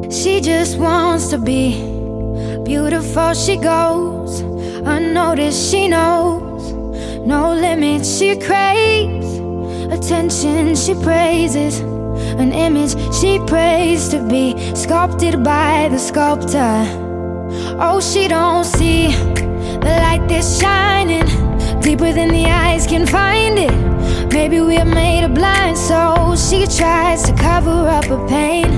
She just wants to be beautiful. She goes unnoticed. She knows no limits. She craves attention. She praises an image she prays to be sculpted by the sculptor. Oh, she don't see the light that's shining deeper than the eyes can find it. Maybe we're made of blind, so she tries to cover up her pain.